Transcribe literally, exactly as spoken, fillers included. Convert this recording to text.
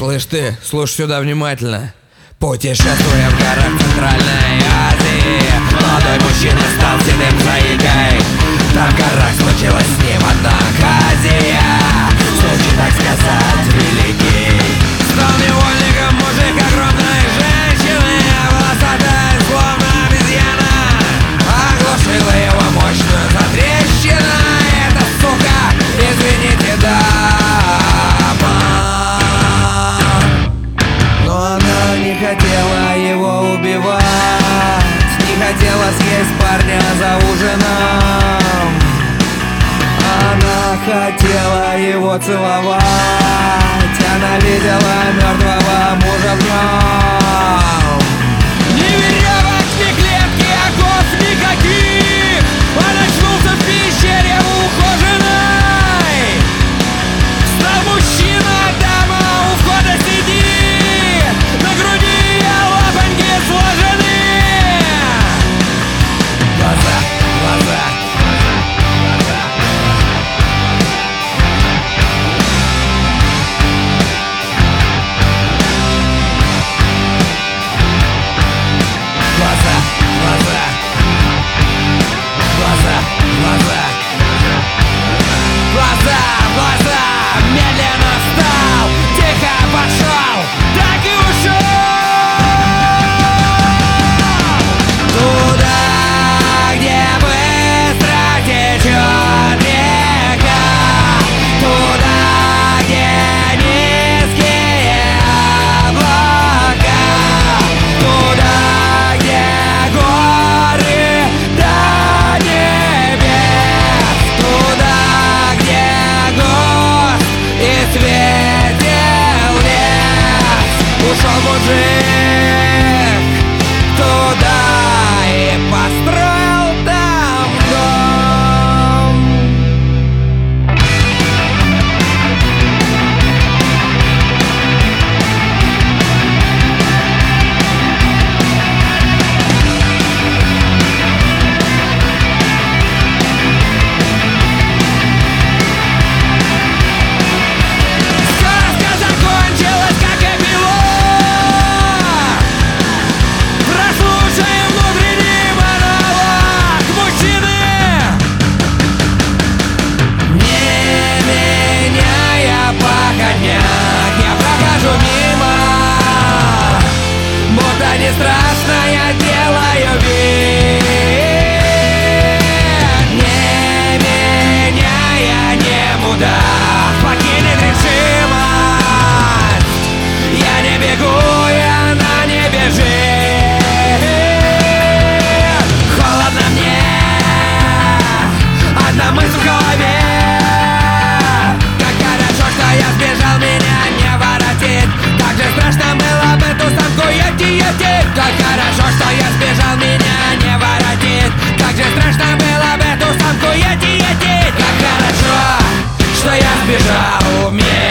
Слышь ты, слушай сюда внимательно. Путешествуя в горах Центральной Азии, молодой мужчина стал седым заикой. Там в горах случилась с ним одна оказия. Случай, так сказать, великий. Стал невольником мужик огромной женщины, волосатая, словно обезьяна. Оглушила его мощную затрещина. Эта сука, извините, дама. Но она не хотела его убивать, не хотела съесть парня за ужином. Она хотела его целовать, она видела мертвого мужа в нем. Ни веревок, ни клетки, оков никаких. Он очнулся в пещере ухоженной. Стал мужчина, дама у входа сидит, на груди лапоньки сложены. Глаза, глаза, глаза, глаза, глаза, глаза, глаза, глаза, глаза, медленно встал, тихо пошел, так и ушел. Туда, где быстро течет река, туда, где низкие облака, туда, где горы до небес, туда, где гост и светел лес. Ушел мужик туда и построил там дом. Сказка закончилась, как эпилог. Прослушаем внутренний монолог мужчины. Не меняя походняк, я прохожу мимо, будто не страшно, я делаю вид. Не меняя, не мудак, покинет решимость. Я не бегу, и она не бежит. Холодно мне, одна мысль в голове. Как хорошо, что я сбежал, меня не воротит. Как же страшно было бы ту самку ети-ети. Как хорошо, что я сбежал, меня не воротит. Как же страшно было бы ту самку ети-ети. Как хорошо, что я сбежал, меня